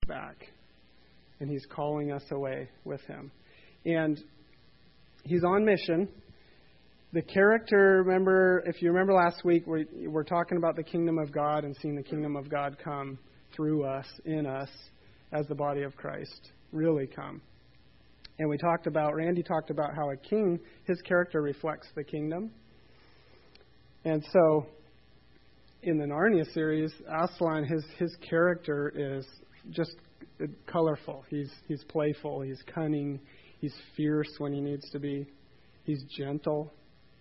back. And he's calling us away with him. And he's on mission. The character, if you remember last week, we're talking about the kingdom of God and seeing the kingdom of God come through us, in us, as the body of Christ, really come. And Randy talked about how a king, his character reflects the kingdom. And so, in the Narnia series, Aslan, his character is just colorful. He's playful, he's cunning, he's fierce when he needs to be, he's gentle.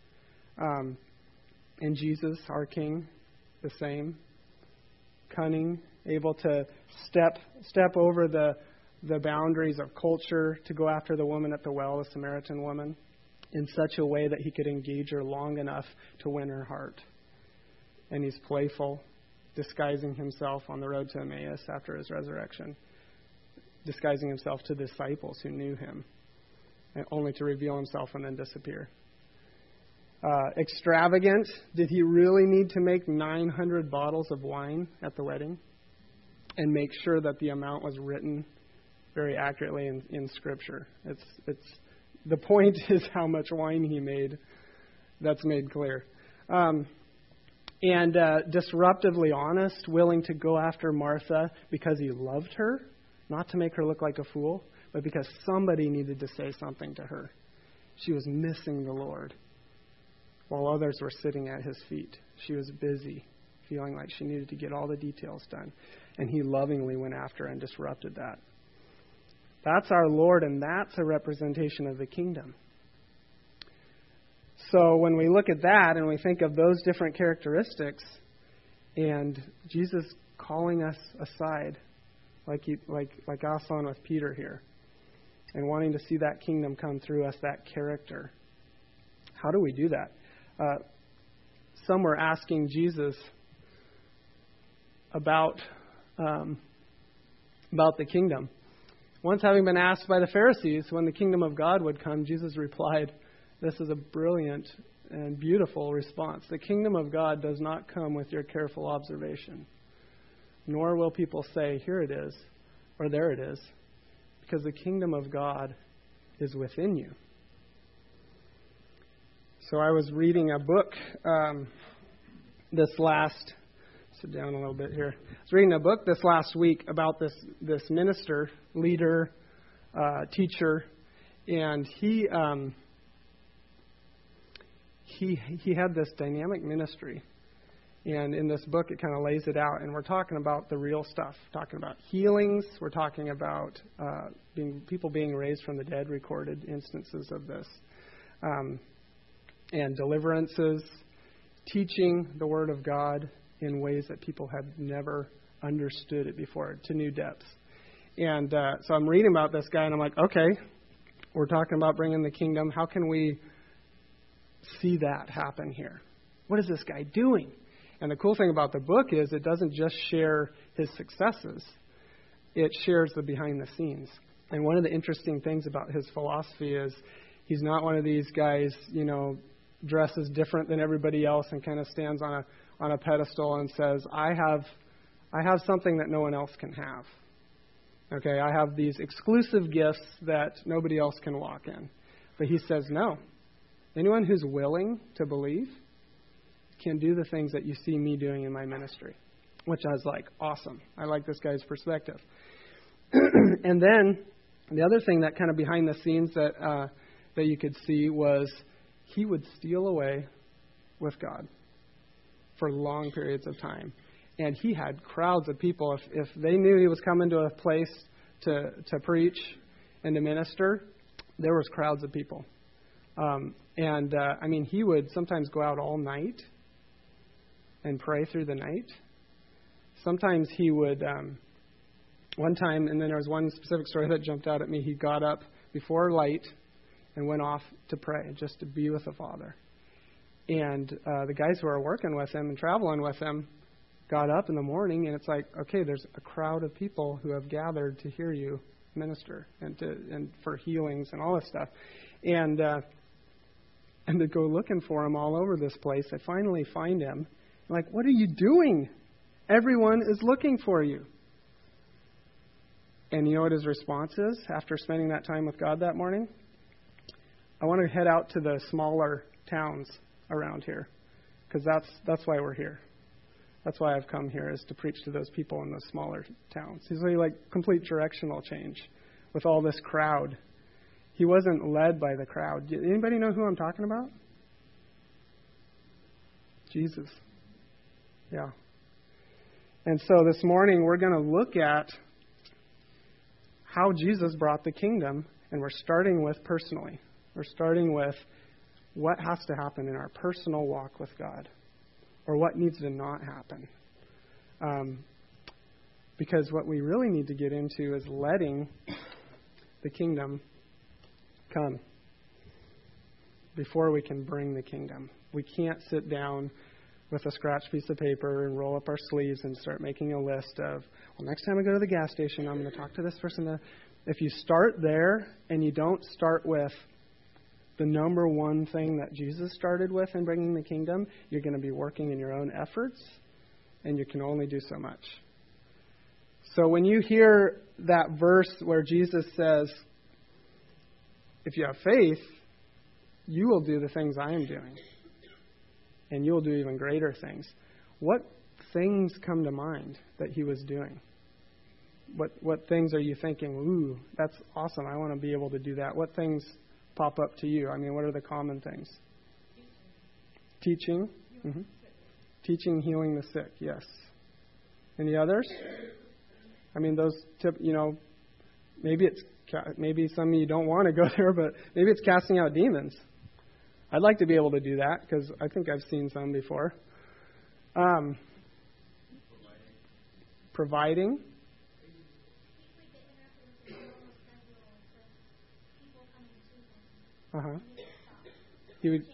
And Jesus, our King, the same. Cunning, able to step over the boundaries of culture to go after the woman at the well, the Samaritan woman, in such a way that he could engage her long enough to win her heart. And he's playful, disguising himself on the road to Emmaus after his resurrection, disguising himself to disciples who knew him, and only to reveal himself and then disappear. Extravagant. Did he really need to make 900 bottles of wine at the wedding and make sure that the amount was written very accurately in Scripture? It's the point is how much wine he made. That's made clear. And disruptively honest, willing to go after Martha because he loved her, not to make her look like a fool, but because somebody needed to say something to her. She was missing the Lord, while others were sitting at his feet. She was busy, feeling like she needed to get all the details done. And he lovingly went after and disrupted that. That's our Lord, and that's a representation of the kingdom. So when we look at that and we think of those different characteristics, and Jesus calling us aside, like Aslan with Peter here, and wanting to see that kingdom come through us, that character. How do we do that? Some were asking Jesus about the kingdom. Once having been asked by the Pharisees when the kingdom of God would come, Jesus replied, this is a brilliant and beautiful response. The kingdom of God does not come with your careful observation, nor will people say, here it is, or there it is, because the kingdom of God is within you. So I was reading a book sit down a little bit here. I was reading a book this last week about this minister, leader, teacher, and he had this dynamic ministry. And in this book, it kind of lays it out. And we're talking about the real stuff, talking about healings. We're talking about people being raised from the dead, recorded instances of this. And deliverances, teaching the Word of God in ways that people had never understood it before, to new depths. And so I'm reading about this guy, and I'm like, okay, we're talking about bringing the kingdom. How can we see that happen here? What is this guy doing? And the cool thing about the book is it doesn't just share his successes. It shares the behind the scenes. And one of the interesting things about his philosophy is he's not one of these guys, dresses different than everybody else and kind of stands on a pedestal and says, I have something that no one else can have. Okay, I have these exclusive gifts that nobody else can walk in. But he says, no. Anyone who's willing to believe can do the things that you see me doing in my ministry. Which I was like, awesome. I like this guy's perspective. And then the other thing that kind of behind the scenes that you could see was he would steal away with God for long periods of time. And he had crowds of people. If they knew he was coming to a place to preach and to minister, there was crowds of people. He would sometimes go out all night and pray through the night. Sometimes he would, one time, and then there was one specific story that jumped out at me. He got up before light and went off to pray, just to be with the Father. And the guys who were working with him and traveling with him got up in the morning, and it's like, okay, there's a crowd of people who have gathered to hear you minister and for healings and all this stuff. And to go looking for him all over this place, I finally find him. I'm like, what are you doing? Everyone is looking for you. And you know what his response is after spending that time with God that morning? I want to head out to the smaller towns around here, because that's why we're here. That's why I've come here, is to preach to those people in those smaller towns. He's really like complete directional change with all this crowd. He wasn't led by the crowd. Anybody know who I'm talking about? Jesus. Yeah. And so this morning we're going to look at how Jesus brought the kingdom, and we're starting with personally. We're starting with what has to happen in our personal walk with God, or what needs to not happen. Because what we really need to get into is letting the kingdom come before we can bring the kingdom. We can't sit down with a scratch piece of paper and roll up our sleeves and start making a list of, well, next time I go to the gas station, I'm going to talk to this person. If you start there and you don't start with the number one thing that Jesus started with in bringing the kingdom, you're going to be working in your own efforts, and you can only do so much. So when you hear that verse where Jesus says, if you have faith, you will do the things I am doing, and you will do even greater things. What things come to mind that he was doing? What things are you thinking, ooh, that's awesome, I want to be able to do that? What things pop up to you? I mean, what are the common things? Teaching. Mm-hmm. Teaching, healing the sick, yes. Any others? I mean, those, maybe some of you don't want to go there, but maybe it's casting out demons. I'd like to be able to do that, because I think I've seen some before. Providing. He would.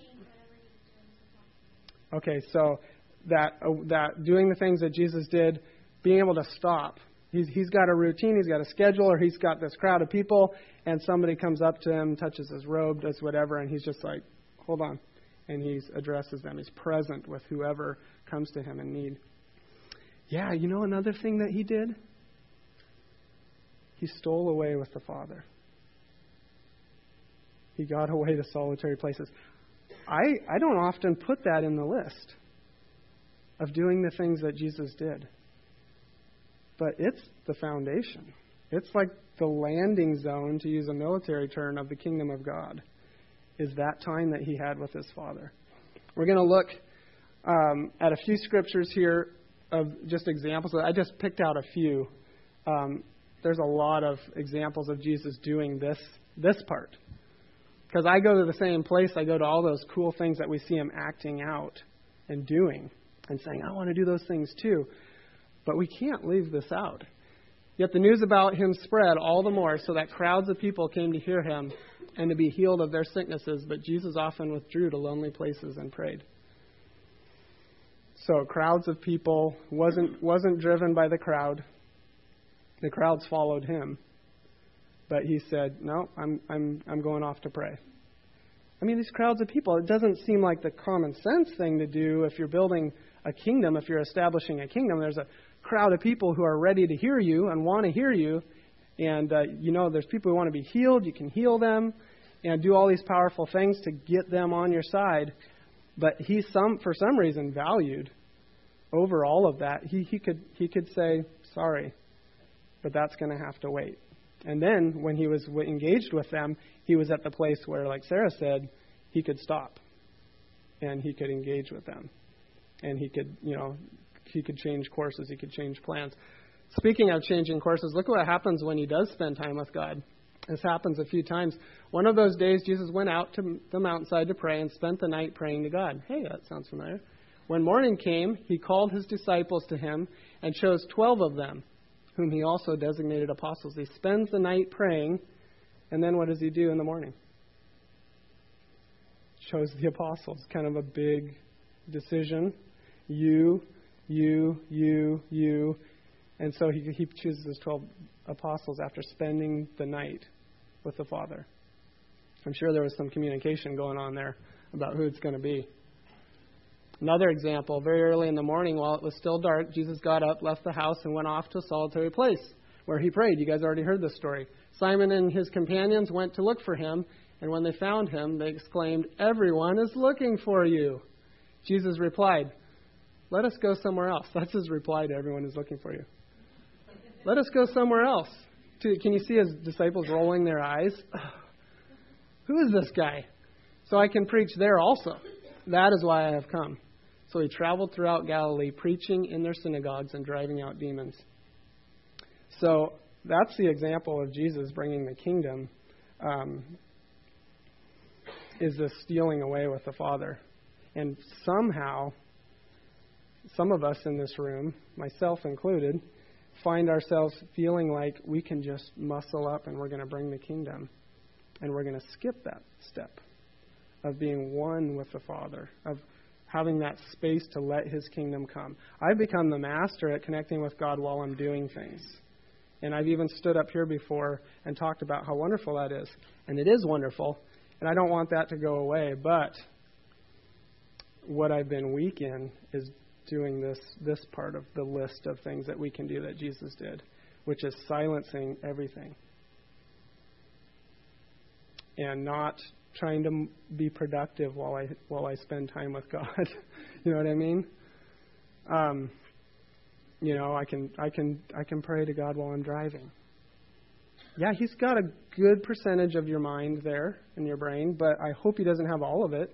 Okay, so that doing the things that Jesus did, being able to stop. He's got a routine, he's got a schedule, or he's got this crowd of people, and somebody comes up to him, touches his robe, does whatever, and he's just like, hold on. And he addresses them. He's present with whoever comes to him in need. Yeah, you know another thing that he did? He stole away with the Father. He got away to solitary places. I don't often put that in the list of doing the things that Jesus did. But it's the foundation. It's like the landing zone, to use a military term, of the kingdom of God, is that time that he had with his Father. We're going to look at a few scriptures here of just examples. I just picked out a few. There's a lot of examples of Jesus doing this part. Because I go to the same place, I go to all those cool things that we see him acting out and doing and saying, I want to do those things too. But we can't leave this out. Yet the news about him spread all the more, so that crowds of people came to hear him and to be healed of their sicknesses. But Jesus often withdrew to lonely places and prayed. So crowds of people wasn't driven by the crowd. The crowds followed him. But he said, no, I'm going off to pray. I mean, these crowds of people, it doesn't seem like the common sense thing to do if you're building a kingdom, if you're establishing a kingdom. There's a crowd of people who are ready to hear you and want to hear you. And, there's people who want to be healed. You can heal them and do all these powerful things to get them on your side. But he, for some reason, valued over all of that. He could say, sorry, but that's going to have to wait. And then when he was engaged with them, he was at the place where, like Sarah said, he could stop and he could engage with them. And he could change courses. He could change plans. Speaking of changing courses, look what happens when he does spend time with God. This happens a few times. One of those days, Jesus went out to the mountainside to pray and spent the night praying to God. Hey, that sounds familiar. When morning came, he called his disciples to him and chose 12 of them, whom he also designated apostles. He spends the night praying, and then what does he do in the morning? Chose the apostles. Kind of a big decision. You. And so he chooses his 12 apostles after spending the night with the Father. I'm sure there was some communication going on there about who it's going to be. Another example, very early in the morning, while it was still dark, Jesus got up, left the house, and went off to a solitary place where he prayed. You guys already heard this story. Simon and his companions went to look for him, and when they found him, they exclaimed, "Everyone is looking for you." Jesus replied, "Let us go somewhere else." That's his reply to everyone who's looking for you. Let us go somewhere else. Can you see his disciples rolling their eyes? Who is this guy? So I can preach there also. That is why I have come. So he traveled throughout Galilee, preaching in their synagogues and driving out demons. So that's the example of Jesus bringing the kingdom, is this stealing away with the Father. And somehow, some of us in this room, myself included, find ourselves feeling like we can just muscle up and we're going to bring the kingdom. And we're going to skip that step of being one with the Father, of having that space to let his kingdom come. I've become the master at connecting with God while I'm doing things. And I've even stood up here before and talked about how wonderful that is. And it is wonderful. And I don't want that to go away. But what I've been weak in is doing this part of the list of things that we can do that Jesus did, which is silencing everything. And not trying to be productive while I spend time with God. You know what I mean? I can pray to God while I'm driving. Yeah, he's got a good percentage of your mind there in your brain, but I hope he doesn't have all of it.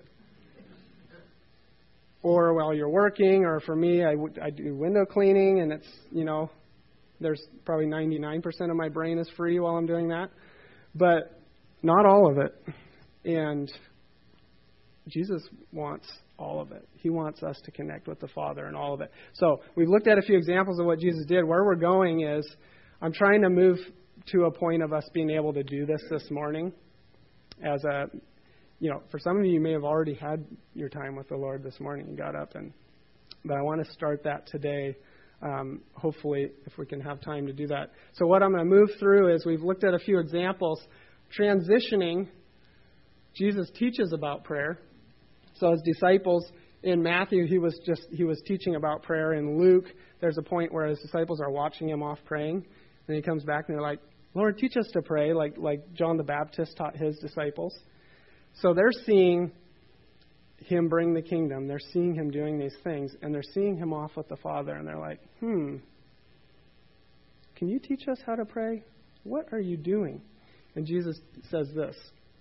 Or while you're working, or for me, I do window cleaning, and it's, there's probably 99% of my brain is free while I'm doing that. But not all of it. And Jesus wants all of it. He wants us to connect with the Father and all of it. So we've looked at a few examples of what Jesus did. Where we're going is I'm trying to move to a point of us being able to do this morning. As for some of you, you may have already had your time with the Lord this morning. You got up, but I want to start that today. Hopefully, if we can have time to do that. So what I'm going to move through is we've looked at a few examples. Transitioning, Jesus teaches about prayer. So his disciples in Matthew, he was teaching about prayer. In Luke, there's a point where his disciples are watching him off praying, and he comes back and they're like, "Lord, teach us to pray," like John the Baptist taught his disciples. So they're seeing him bring the kingdom. They're seeing him doing these things, and they're seeing him off with the Father, and they're like, "Can you teach us how to pray? What are you doing?" And Jesus says this.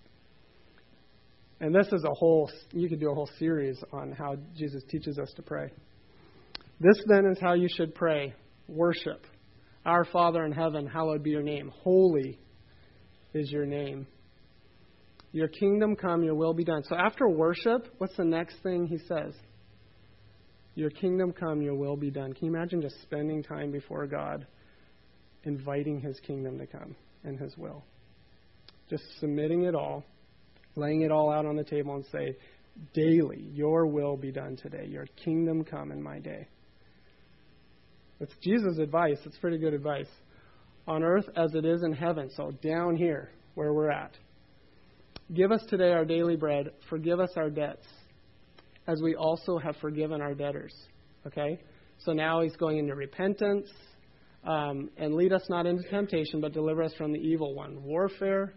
And this is you could do a whole series on how Jesus teaches us to pray. "This then is how you should pray. Worship. Our Father in heaven, hallowed be your name. Holy is your name. Your kingdom come, your will be done." So after worship, what's the next thing he says? Your kingdom come, your will be done. Can you imagine just spending time before God, inviting his kingdom to come and his will? Just submitting it all, laying it all out on the table and say, daily, your will be done today. Your kingdom come in my day. It's Jesus' advice. It's pretty good advice. On earth as it is in heaven. So down here where we're at. "Give us today our daily bread. Forgive us our debts, as we also have forgiven our debtors." Okay? So now he's going into repentance. And lead us not into temptation, but deliver us from the evil one. Warfare.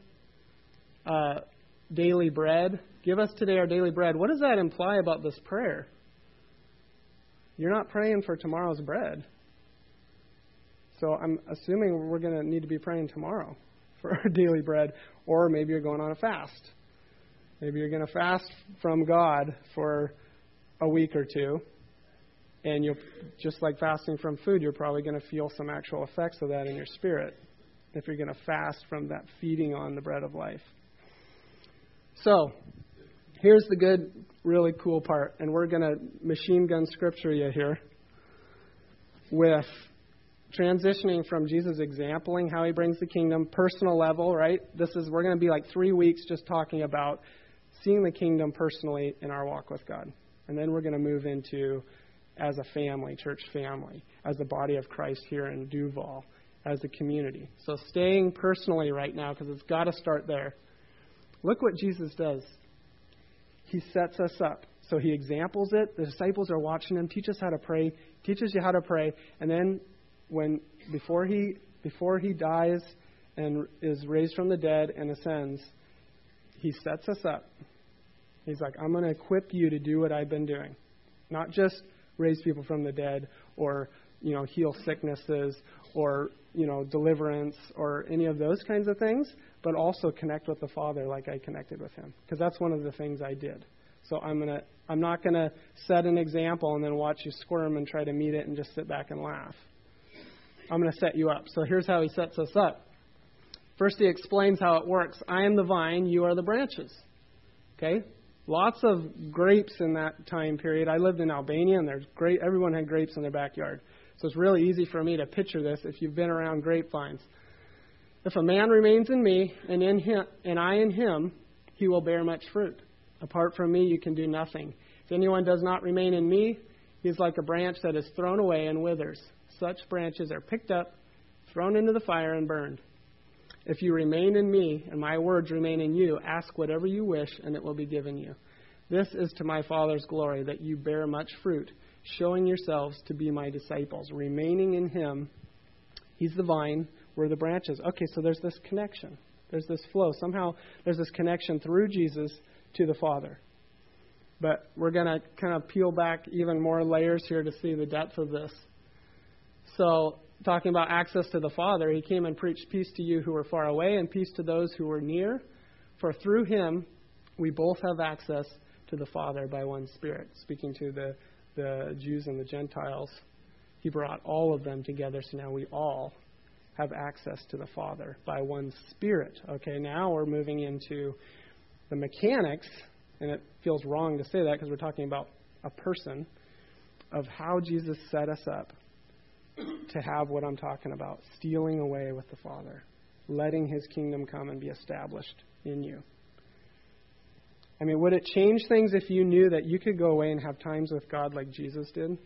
Daily bread. Give us today our daily bread. What does that imply about this prayer? You're not praying for tomorrow's bread. So I'm assuming we're going to need to be praying tomorrow for our daily bread. Or maybe you're going on a fast. Maybe you're going to fast from God for a week or two. And you'll, just like fasting from food, you're probably going to feel some actual effects of that in your spirit if you're going to fast from that feeding on the bread of life. So, here's the good, really cool part. And we're going to machine gun scripture you here with transitioning from Jesus exempling how he brings the kingdom, personal level, right? We're going to be like 3 weeks just talking about seeing the kingdom personally in our walk with God. And then we're going to move into as a family, church family, as the body of Christ here in Duval, as a community. So staying personally right now, because it's got to start there. Look what Jesus does. He sets us up. So he examples it. The disciples are watching him. Teach us how to pray. Teaches you how to pray. And then before he before he dies and is raised from the dead and ascends, he sets us up. He's like, I'm going to equip you to do what I've been doing. Not just raise people from the dead or, heal sicknesses or, deliverance or any of those kinds of things, but also connect with the Father like I connected with him. Because that's one of the things I did. So I'm not going to set an example and then watch you squirm and try to meet it and just sit back and laugh. I'm going to set you up. So here's how he sets us up. First, he explains how it works. I am the vine, you are the branches. Okay? Lots of grapes in that time period. I lived in Albania, and everyone had grapes in their backyard. So it's really easy for me to picture this if you've been around grapevines. If a man remains in me and I in him, he will bear much fruit. Apart from me, you can do nothing. If anyone does not remain in me, he is like a branch that is thrown away and withers. Such branches are picked up, thrown into the fire, and burned. If you remain in me, and my words remain in you, ask whatever you wish, and it will be given you. This is to my Father's glory, that you bear much fruit, showing yourselves to be my disciples. Remaining in him, he's the vine, we're the branches. Okay, so there's this connection. There's this flow. Somehow there's this connection through Jesus to the Father. But we're going to kind of peel back even more layers here to see the depth of this. So, talking about access to the Father, he came and preached peace to you who were far away and peace to those who were near. For through him, we both have access to the Father by one Spirit. Speaking to the Jews and the Gentiles, he brought all of them together, so now we all have access to the Father by one Spirit. Okay, now we're moving into the mechanics, and it feels wrong to say that because we're talking about a person, of how Jesus set us up to have what I'm talking about, stealing away with the Father, letting his kingdom come and be established in you. I mean, would it change things if you knew that you could go away and have times with God like Jesus did?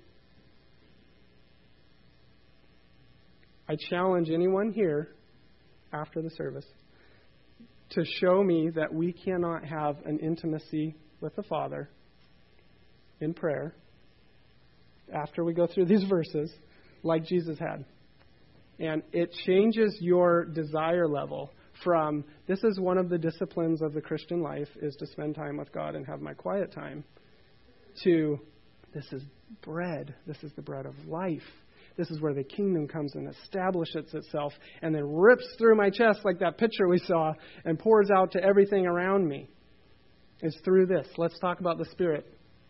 I challenge anyone here after the service to show me that we cannot have an intimacy with the Father in prayer after we go through these verses like Jesus had. And it changes your desire level from, this is one of the disciplines of the Christian life, is to spend time with God and have my quiet time, to, this is bread. This is the bread of life. This is where the kingdom comes and establishes itself and then rips through my chest like that picture we saw and pours out to everything around me. It's through this. Let's talk about the Spirit.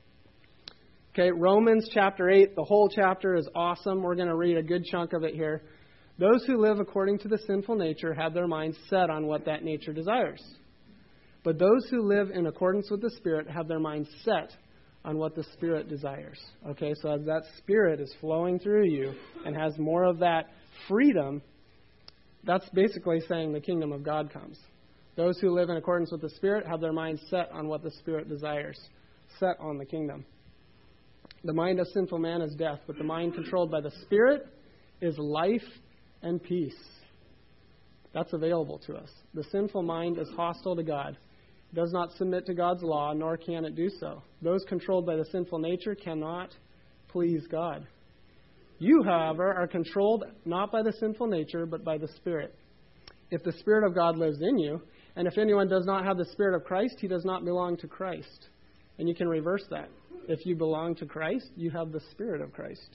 Okay, Romans chapter 8, the whole chapter is awesome. We're going to read a good chunk of it here. Those who live according to the sinful nature have their minds set on what that nature desires. But those who live in accordance with the Spirit have their minds set on what the Spirit desires. Okay, so as that Spirit is flowing through you and has more of that freedom, that's basically saying the kingdom of God comes. Those who live in accordance with the Spirit have their minds set on what the Spirit desires, set on the kingdom. The mind of sinful man is death, but the mind controlled by the Spirit is life and peace. That's available to us. The sinful mind is hostile to God. It does not submit to God's law, nor can it do so. Those controlled by the sinful nature cannot please God. You, however, are controlled not by the sinful nature, but by the Spirit. If the Spirit of God lives in you, and if anyone does not have the Spirit of Christ, he does not belong to Christ. And you can reverse that. If you belong to Christ, you have the Spirit of Christ.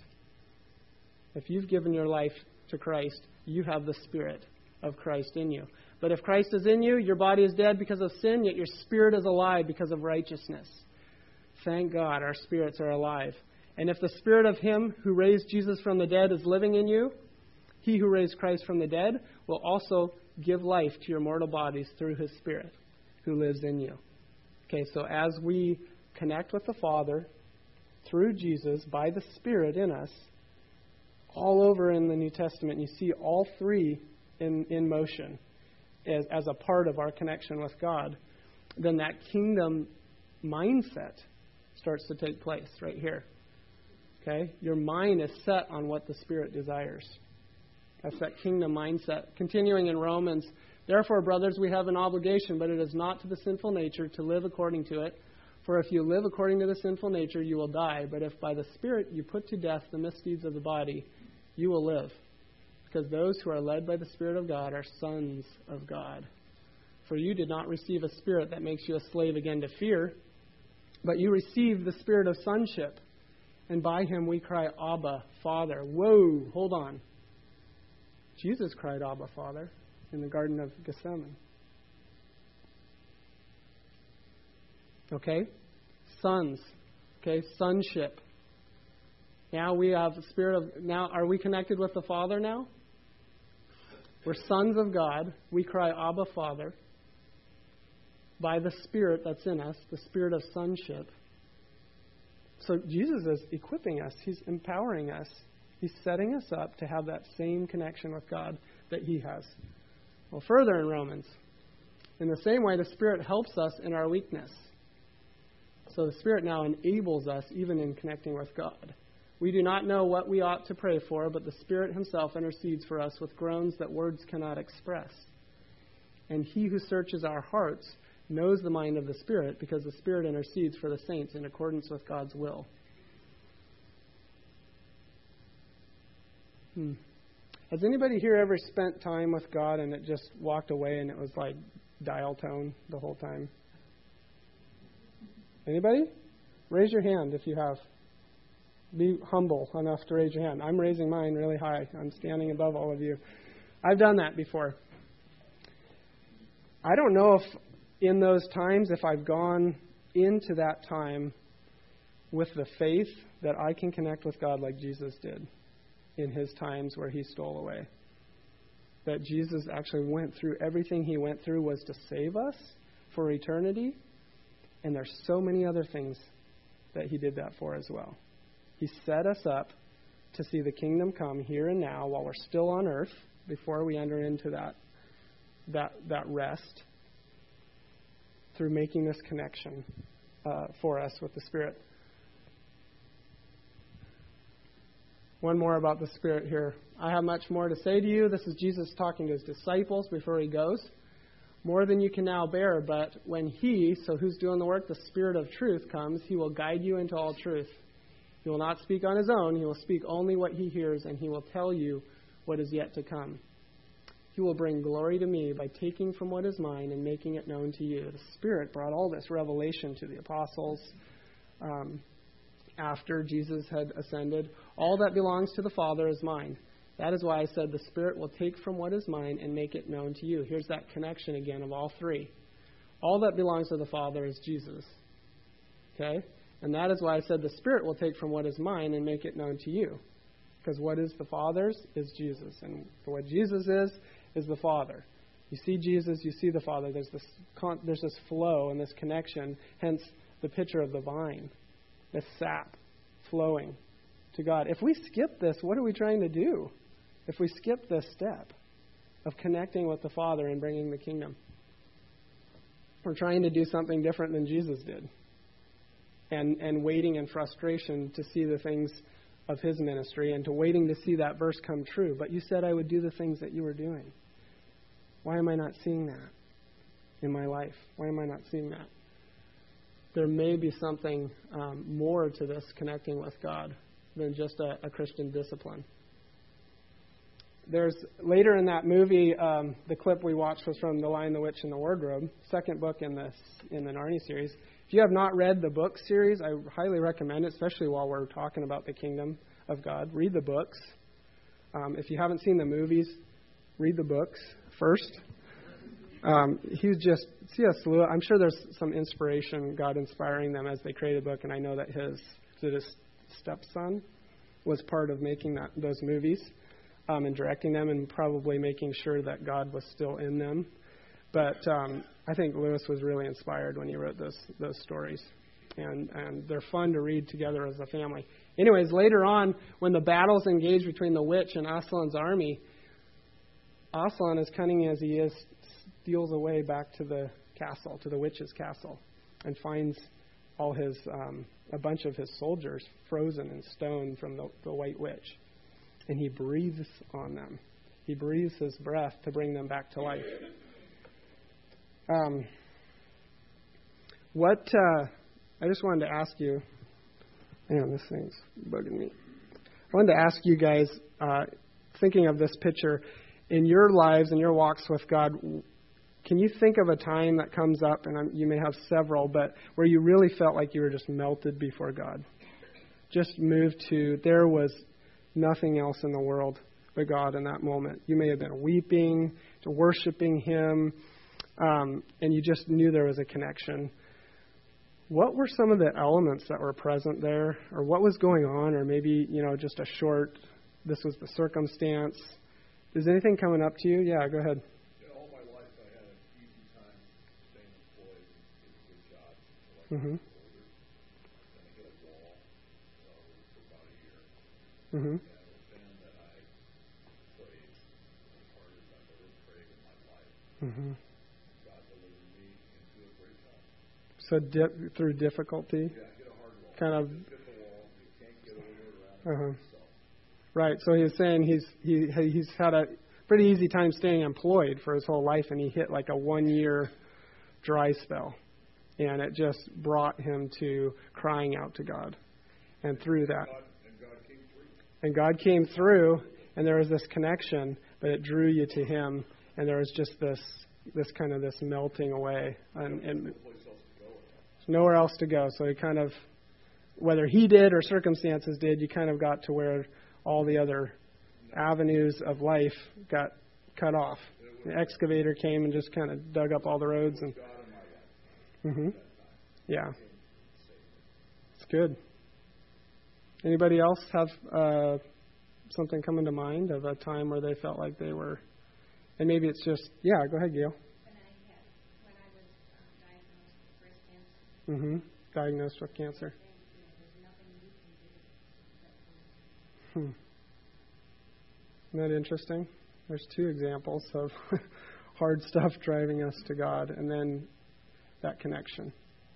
If you've given your life to Christ, you have the Spirit of Christ in you. But if Christ is in you, your body is dead because of sin, yet your spirit is alive because of righteousness. Thank God our spirits are alive. And if the Spirit of him who raised Jesus from the dead is living in you, he who raised Christ from the dead will also give life to your mortal bodies through his Spirit who lives in you. Okay, so as we connect with the Father through Jesus by the Spirit in us, all over in the New Testament, you see all three in motion as a part of our connection with God. Then that kingdom mindset starts to take place right here. Okay? Your mind is set on what the Spirit desires. That's that kingdom mindset. Continuing in Romans, therefore, brothers, we have an obligation, but it is not to the sinful nature to live according to it. For if you live according to the sinful nature, you will die. But if by the Spirit you put to death the misdeeds of the body, you will live. because those who are led by the Spirit of God are sons of God. For you did not receive a spirit that makes you a slave again to fear, but you received the spirit of sonship, and by him we cry, Abba, Father. Whoa, hold on. Jesus cried, Abba, Father, in the Garden of Gethsemane. Okay? Sons. Okay? Sonship. Now we have the spirit of... Now, are we connected with the Father now? We're sons of God. We cry, Abba, Father, by the Spirit that's in us, the Spirit of sonship. So Jesus is equipping us. He's empowering us. He's setting us up to have that same connection with God that He has. Well, further in Romans, in the same way, the Spirit helps us in our weakness. So the Spirit now enables us even in connecting with God. We do not know what we ought to pray for, but the Spirit Himself intercedes for us with groans that words cannot express. And He who searches our hearts knows the mind of the Spirit, because the Spirit intercedes for the saints in accordance with God's will. Has anybody here ever spent time with God and it just walked away and it was like dial tone the whole time? Anybody? Raise your hand if you have. Be humble enough to raise your hand. I'm raising mine really high. I'm standing above all of you. I've done that before. I don't know if in those times, if I've gone into that time with the faith that I can connect with God like Jesus did in His times where He stole away. That Jesus actually went through everything He went through was to save us for eternity. And there's so many other things that He did that for as well. He set us up to see the kingdom come here and now while we're still on earth before we enter into that rest through making this connection for us with the Spirit. One more about the Spirit here. I have much more to say to you. This is Jesus talking to His disciples before He goes. More than you can now bear, but when He, so who's doing the work, the Spirit of truth comes, He will guide you into all truth. He will not speak on His own. He will speak only what He hears, and He will tell you what is yet to come. He will bring glory to me by taking from what is mine and making it known to you. The Spirit brought all this revelation to the apostles after Jesus had ascended. All that belongs to the Father is mine. That is why I said the Spirit will take from what is mine and make it known to you. Here's that connection again of all three. All that belongs to the Father is Jesus. Okay? And that is why I said the Spirit will take from what is mine and make it known to you. Because what is the Father's is Jesus. And what Jesus is the Father. You see Jesus, you see the Father. There's this flow and this connection. Hence the picture of the vine. This sap flowing to God. If we skip this, what are we trying to do? If we skip this step of connecting with the Father and bringing the kingdom, we're trying to do something different than Jesus did. And waiting in frustration to see the things of His ministry and to waiting to see that verse come true. But you said I would do the things that you were doing. Why am I not seeing that in my life? Why am I not seeing that? There may be something more to this connecting with God than just a Christian discipline. There's later in that movie, the clip we watched was from The Lion, the Witch, and the Wardrobe, second book in the Narnia series. If you have not read the book series, I highly recommend it, especially while we're talking about the kingdom of God. Read the books. If you haven't seen the movies, read the books first. He's just C.S. Lewis. I'm sure there's some inspiration, God inspiring them as they created the book, and I know that his stepson was part of making those movies and directing them and probably making sure that God was still in them. But I think Lewis was really inspired when he wrote those stories. And they're fun to read together as a family. Anyways, later on, when the battles engage between the witch and Aslan's army, Aslan, as cunning as he is, steals away back to the castle, to the witch's castle, and finds all his a bunch of his soldiers frozen in stone from the white witch. And he breathes on them. He breathes his breath to bring them back to life. I just wanted to ask you, man, this thing's bugging me. I wanted to ask you guys, thinking of this picture. In your lives and your walks with God, can you think of a time that comes up, and you may have several, but where you really felt like you were just melted before God? Just moved to, there was nothing else in the world but God in that moment. You may have been weeping, to worshiping Him, and you just knew there was a connection. What were some of the elements that were present there, or what was going on, or maybe, just a short, this was the circumstance. Is anything coming up to you? Yeah, go ahead. All my life I had an easy time staying employed in a good job. Mm-hmm. Then I hit a wall for about a year. Mm-hmm. And the band that I played as hard as I've ever prayed in my life. Mm-hmm. God delivered me into a great job. So through difficulty? Yeah, hit a hard wall. Kind of. Hit the wall. You can't get over it around yourself. Right. So he's saying he's had a pretty easy time staying employed for his whole life, and he hit like a 1-year dry spell. And it just brought him to crying out to God. And through that. And God came through, and there was this connection, but it drew you to Him, and there was just this kind of this melting away. And nowhere else to go. So he kind of, whether he did or circumstances did, you kind of got to where all the other avenues of life got cut off. The excavator came and just kind of dug up all the roads. And yeah, it's good. Anybody else have something coming to mind of a time where they felt like they were, and maybe it's just, yeah, go ahead, Gail. When I was diagnosed with breast cancer. Diagnosed with cancer. Isn't that interesting? There's 2 examples of hard stuff driving us to God, and then that connection.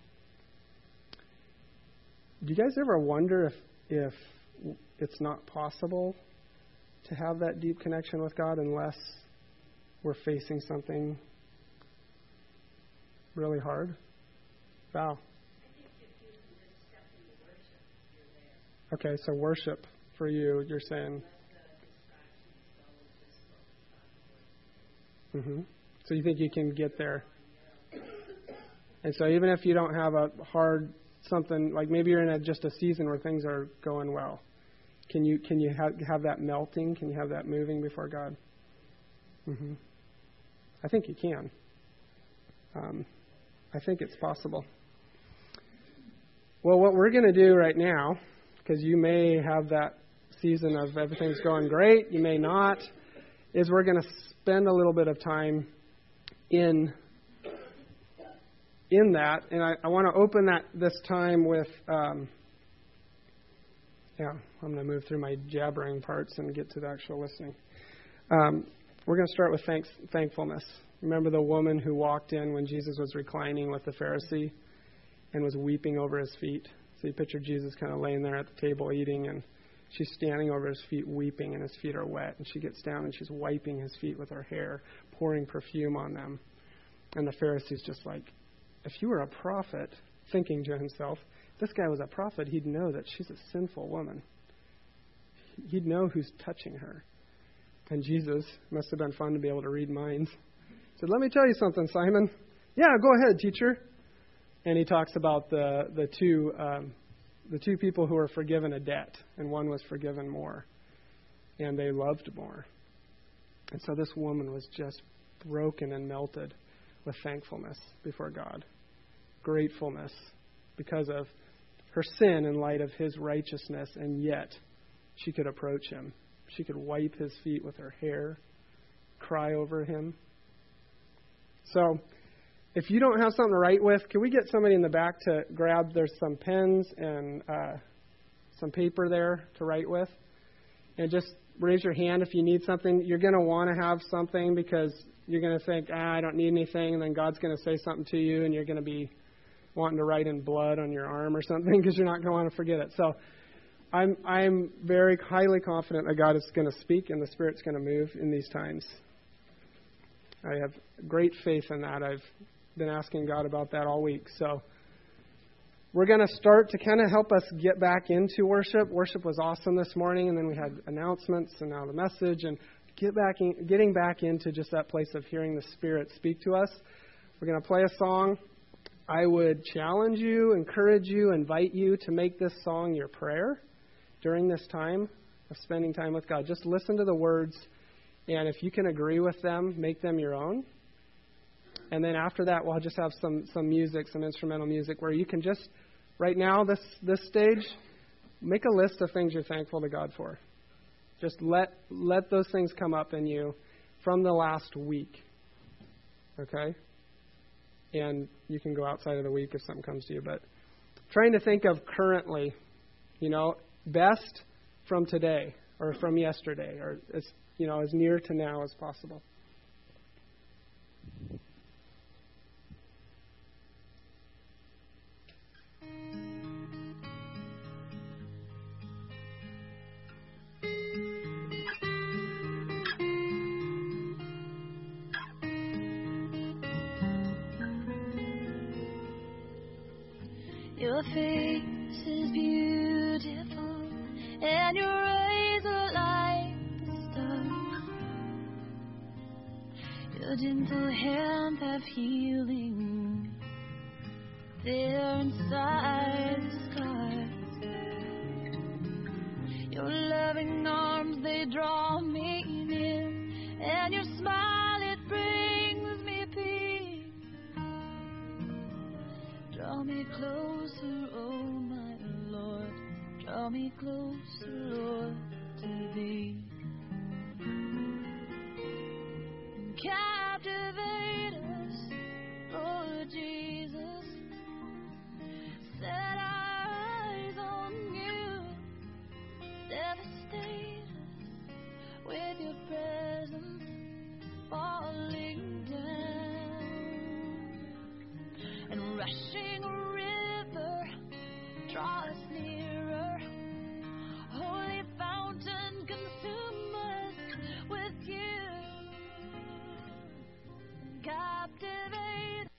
Do you guys ever wonder if it's not possible to have that deep connection with God unless we're facing something really hard? Wow. Okay, so worship for you, you're saying. So you think you can get there. And so even if you don't have a hard something, like maybe you're in just a season where things are going well, can you have that melting? Can you have that moving before God? I think you can. I think it's possible. Well, what we're going to do right now, because you may have that season of everything's going great, you may not, is we're going to spend a little bit of time in that, and I want to open this time with, I'm going to move through my jabbering parts and get to the actual listening. We're going to start with thankfulness. Remember the woman who walked in when Jesus was reclining with the Pharisee and was weeping over his feet. So you picture Jesus kind of laying there at the table eating, and she's standing over his feet weeping, and his feet are wet. And she gets down and she's wiping his feet with her hair, pouring perfume on them. And the Pharisee's just like, if you were a prophet, thinking to himself, if this guy was a prophet, he'd know that she's a sinful woman. He'd know who's touching her. And Jesus, must have been fun to be able to read minds, said, let me tell you something, Simon. Yeah, go ahead, teacher. And he talks about the two people who were forgiven a debt, and one was forgiven more, and they loved more. And so this woman was just broken and melted with thankfulness before God, gratefulness because of her sin in light of His righteousness, and yet she could approach Him. She could wipe His feet with her hair, cry over Him. So if you don't have something to write with, can we get somebody in the back to grab, there's some pens and some paper there to write with. And just raise your hand if you need something. You're going to want to have something because you're going to think, I don't need anything. And then God's going to say something to you and you're going to be wanting to write in blood on your arm or something because you're not going to want to forget it. So I'm very highly confident that God is going to speak and the Spirit's going to move in these times. I have great faith in that. I've been asking God about that all week. So we're going to start to kind of help us get back into worship. Worship was awesome this morning, and then we had announcements and now the message, and getting back into just that place of hearing the Spirit speak to us. We're going to play a song. I would challenge you, encourage you, invite you to make this song your prayer during this time of spending time with God. Just listen to the words, and if you can agree with them, make them your own. And then after that, we'll just have some music, some instrumental music, where you can just, right now, this stage, make a list of things you're thankful to God for. Just let those things come up in you from the last week. Okay? And you can go outside of the week if something comes to you. But trying to think of currently, best from today or from yesterday, or as near to now as possible. Your face is beautiful, and your eyes are like the stars. Your gentle hands have healing there inside the scars. Your loving arms, they draw me near, and your smile, it brings me peace. Draw me closer, oh my Lord, draw me closer, Lord, to thee. Captivate us, Lord Jesus. Set our eyes on you. Devastate us with your presence falling down. And rushing river, draw us nearer. Holy fountain, consume us with you. Captivate.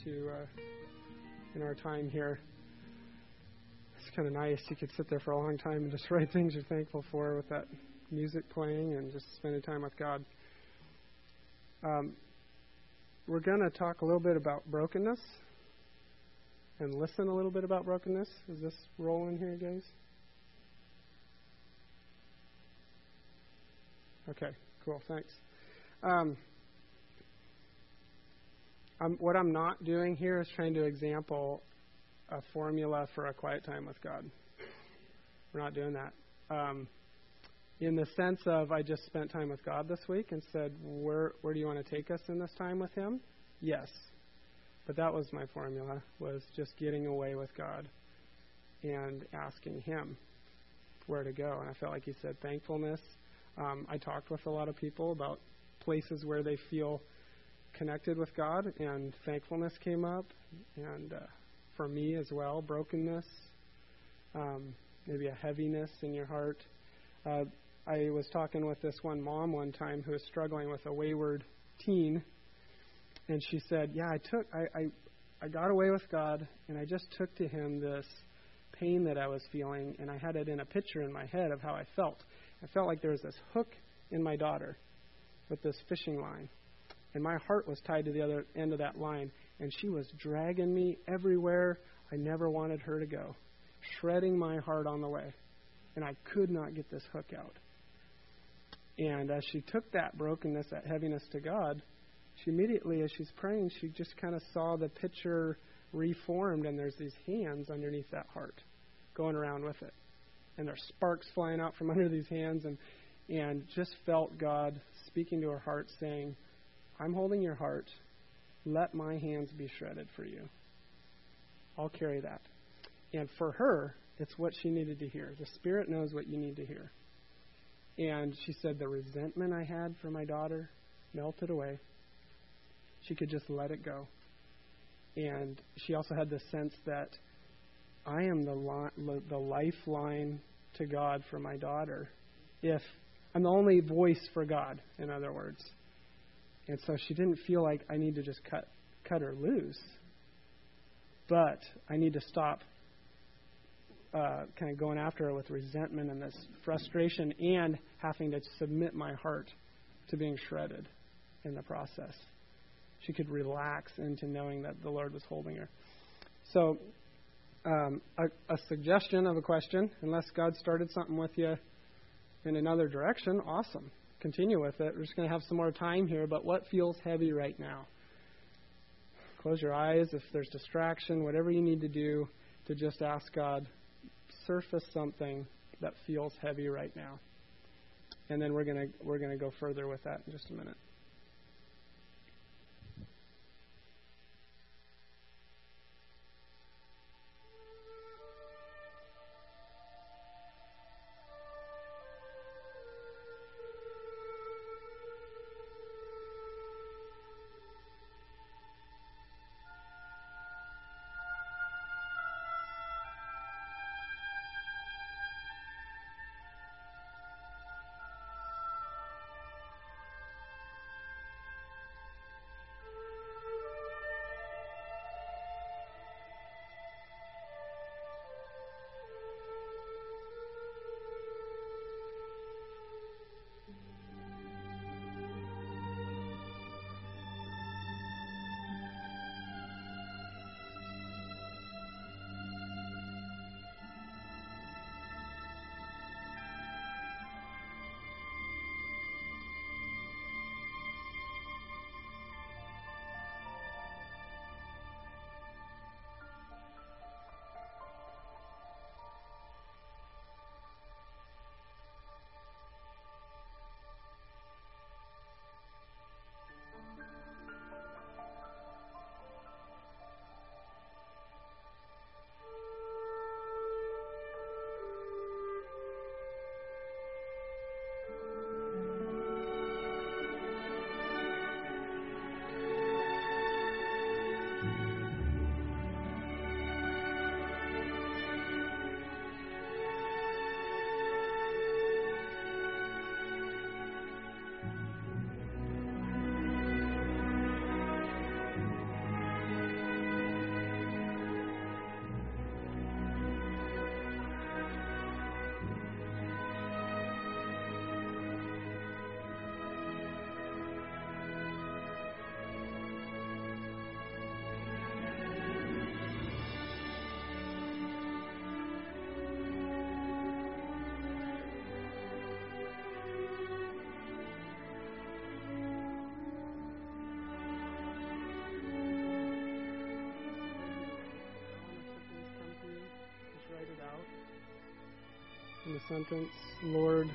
to in our time here. It's kind of nice. You could sit there for a long time and just write things you're thankful for with that music playing and just spending time with God. We're going to talk a little bit about brokenness and listen a little bit about brokenness. Is this rolling here, guys? Okay, cool. Thanks. What I'm not doing here is trying to example a formula for a quiet time with God. We're not doing that. In the sense of I just spent time with God this week and said, where do you want to take us in this time with Him? Yes. But that was my formula, was just getting away with God and asking Him where to go. And I felt like He said thankfulness. I talked with a lot of people about places where they feel connected with God, and thankfulness came up. And for me as well, brokenness, maybe a heaviness in your heart. I was talking with this one mom one time who was struggling with a wayward teen, and she said, yeah, I got away with God, and I just took to Him this pain that I was feeling, and I had it in a picture in my head of how I felt. I felt like there was this hook in my daughter with this fishing line, and my heart was tied to the other end of that line, and she was dragging me everywhere I never wanted her to go, shredding my heart on the way, and I could not get this hook out. And as she took that brokenness, that heaviness to God, she immediately, as she's praying, she just kind of saw the picture reformed, and there's these hands underneath that heart going around with it. And there's sparks flying out from under these hands, and just felt God speaking to her heart saying, I'm holding your heart. Let my hands be shredded for you. I'll carry that. And for her, it's what she needed to hear. The Spirit knows what you need to hear. And she said the resentment I had for my daughter melted away. She could just let it go. And she also had the sense that I am the lifeline to God for my daughter. If I'm the only voice for God, in other words. And so she didn't feel like I need to just cut her loose. But I need to stop kind of going after her with resentment and this frustration, and having to submit my heart to being shredded in the process. She could relax into knowing that the Lord was holding her. So a suggestion of a question, unless God started something with you in another direction, awesome. Continue with it. We're just going to have some more time here, but what feels heavy right now? Close your eyes if there's distraction, whatever you need to do to just ask God, surface something that feels heavy right now. And then we're going to go further with that in just a minute. in the sentence, Lord,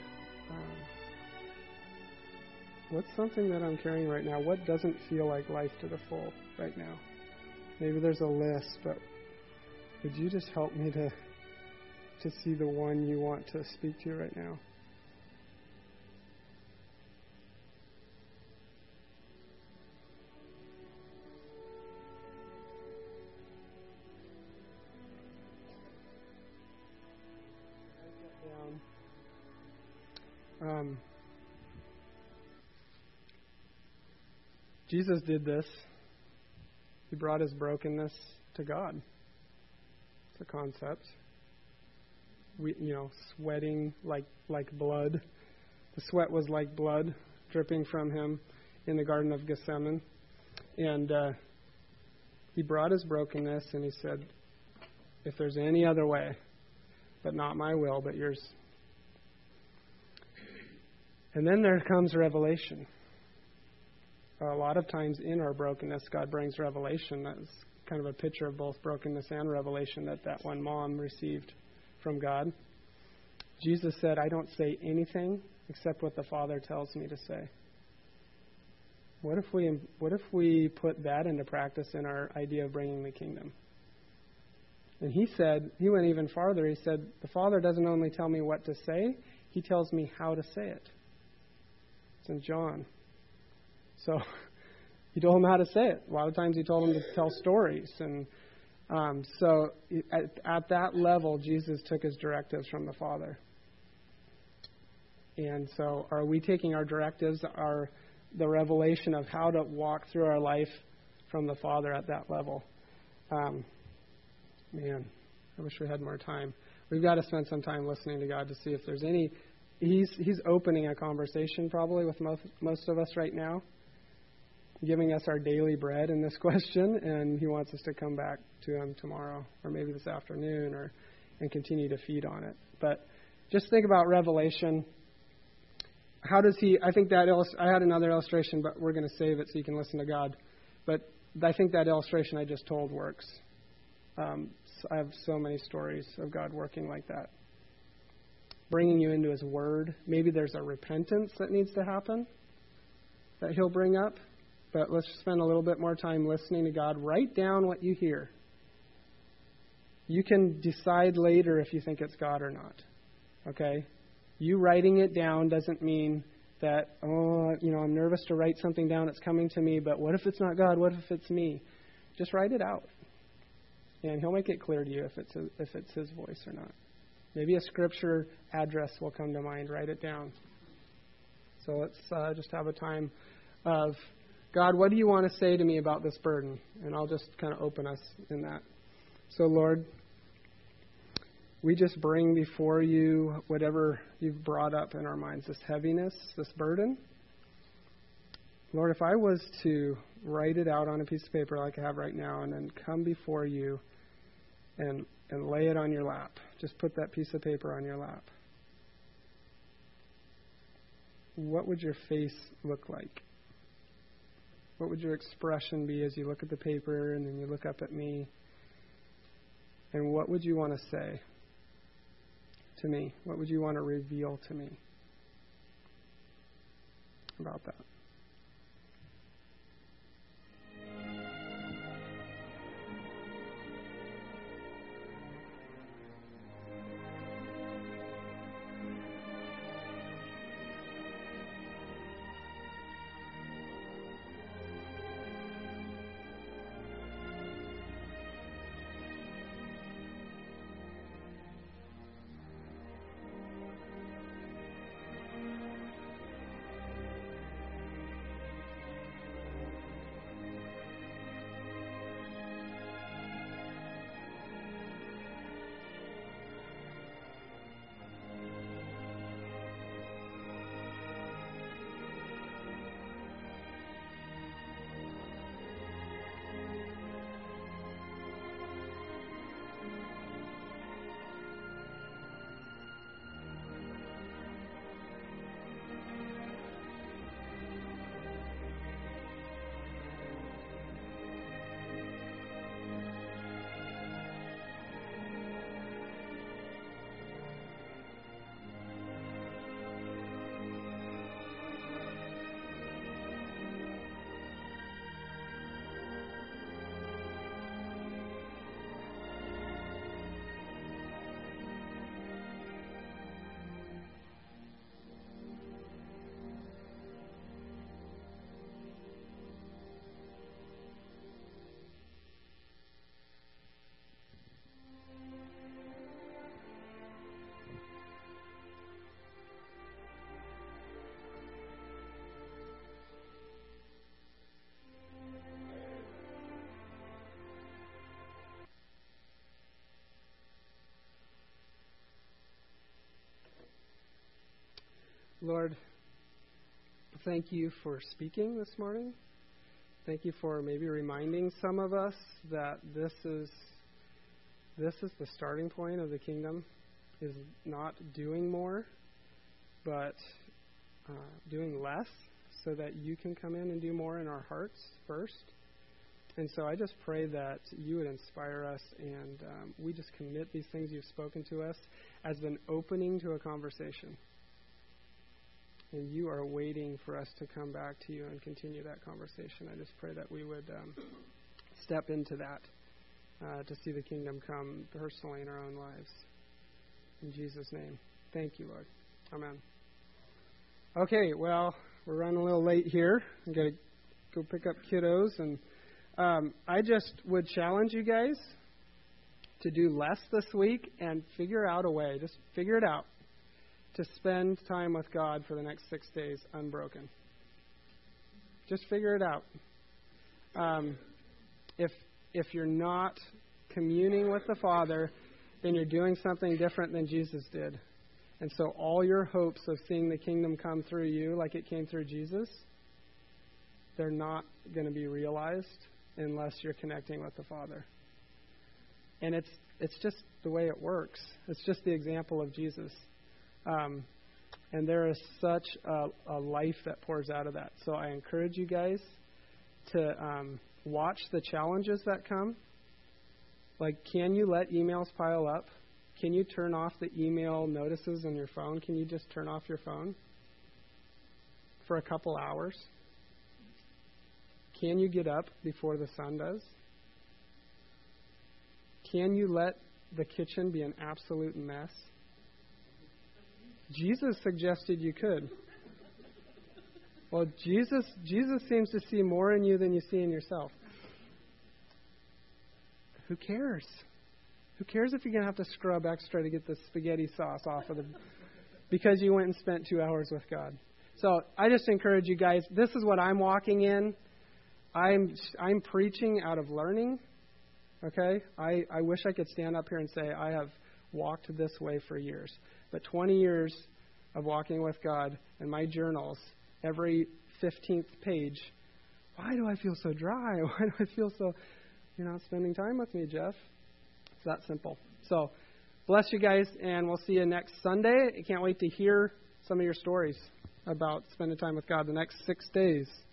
what's something that I'm carrying right now? What doesn't feel like life to the full right now? Maybe there's a list, but would you just help me to see the one you want to speak to right now? Jesus did this. He brought his brokenness to God. It's a concept. Sweating like blood. The sweat was like blood dripping from him in the Garden of Gethsemane. And he brought his brokenness and he said, if there's any other way, but not my will, but yours. And then there comes revelation. A lot of times in our brokenness, God brings revelation. That's kind of a picture of both brokenness and revelation that one mom received from God. Jesus said, I don't say anything except what the Father tells me to say. What if we put that into practice in our idea of bringing the kingdom? And he went even farther. He said, the Father doesn't only tell me what to say, he tells me how to say it. It's in John. So he told him how to say it. A lot of times he told him to tell stories. And so at that level, Jesus took his directives from the Father. And so are we taking our directives, the revelation of how to walk through our life from the Father at that level? Man, I wish we had more time. We've got to spend some time listening to God to see if there's any. He's opening a conversation probably with most of us right now, giving us our daily bread in this question, and he wants us to come back to him tomorrow or maybe this afternoon and continue to feed on it. But just think about revelation. How does he, I think that, I had another illustration, but we're going to save it so you can listen to God. But I think that illustration I just told works. I have so many stories of God working like that. Bringing you into his word. Maybe there's a repentance that needs to happen that he'll bring up. But let's spend a little bit more time listening to God. Write down what you hear. You can decide later if you think it's God or not. Okay? You writing it down doesn't mean that, I'm nervous to write something down. It's coming to me, but what if it's not God? What if it's me? Just write it out. And he'll make it clear to you if it's his voice or not. Maybe a scripture address will come to mind. Write it down. So let's just have a time of, God, what do you want to say to me about this burden? And I'll just kind of open us in that. So, Lord, we just bring before you whatever you've brought up in our minds, this heaviness, this burden. Lord, if I was to write it out on a piece of paper like I have right now and then come before you and lay it on your lap, just put that piece of paper on your lap, what would your face look like? What would your expression be as you look at the paper and then you look up at me? And what would you want to say to me? What would you want to reveal to me about that? Lord, thank you for speaking this morning. Thank you for maybe reminding some of us that this is the starting point of the kingdom, is not doing more, but doing less, so that you can come in and do more in our hearts first. And so I just pray that you would inspire us, and we just commit these things you've spoken to us as an opening to a conversation. And you are waiting for us to come back to you and continue that conversation. I just pray that we would step into that to see the kingdom come personally in our own lives. In Jesus' name. Thank you, Lord. Amen. Okay, well, we're running a little late here. I've got to go pick up kiddos. And I just would challenge you guys to do less this week and figure out a way. Just figure it out. To spend time with God for the next 6 days unbroken. Just figure it out. If you're not communing with the Father, then you're doing something different than Jesus did. And so all your hopes of seeing the kingdom come through you like it came through Jesus, they're not going to be realized unless you're connecting with the Father. And it's just the way it works. It's just the example of Jesus. And there is such a life that pours out of that. So I encourage you guys to watch the challenges that come. Like, can you let emails pile up? Can you turn off the email notices on your phone? Can you just turn off your phone for a couple hours? Can you get up before the sun does? Can you let the kitchen be an absolute mess? Jesus suggested you could. Well, Jesus seems to see more in you than you see in yourself. Who cares? Who cares if you're going to have to scrub extra to get the spaghetti sauce off of because you went and spent 2 hours with God? So I just encourage you guys, this is what I'm walking in. I'm preaching out of learning. Okay? I wish I could stand up here and say I have walked this way for years. But 20 years of walking with God and my journals, every 15th page, why do I feel so dry? Why do I feel so, you're not spending time with me, Jeff? It's that simple. So, bless you guys, and we'll see you next Sunday. I can't wait to hear some of your stories about spending time with God the next 6 days.